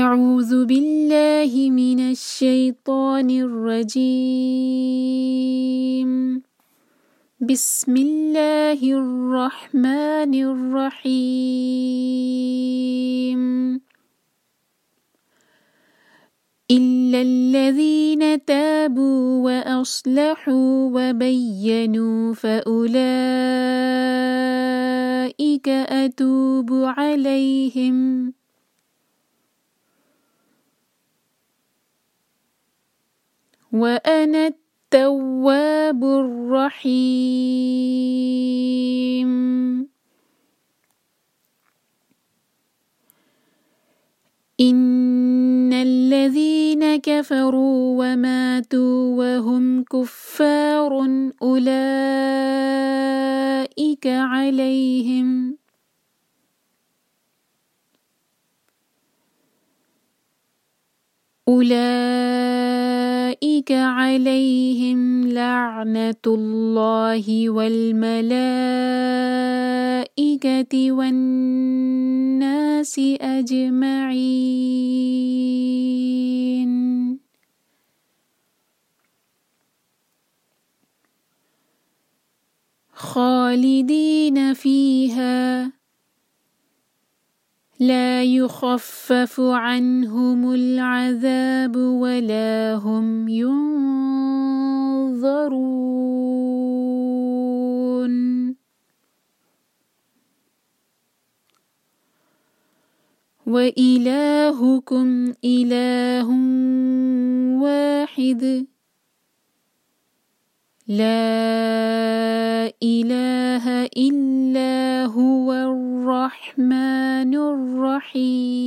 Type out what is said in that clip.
أعوذ بالله من الشيطان الرجيم. بسم الله الرحمن الرحيم. إلا الذين تابوا وأصلحوا وبينوا فأولئك أتوب عليهم وأنا التواب الرحيم. إن الذين كفروا وماتوا وهم كفار أولئك عليهم لعنة الله والملائكة والناس أجمعين خالدين فيها لا يخفف عنهم العذاب ولا هم ينظرون. وإلهكم إله واحد لا إله إلا هو الرحمن الرحيم.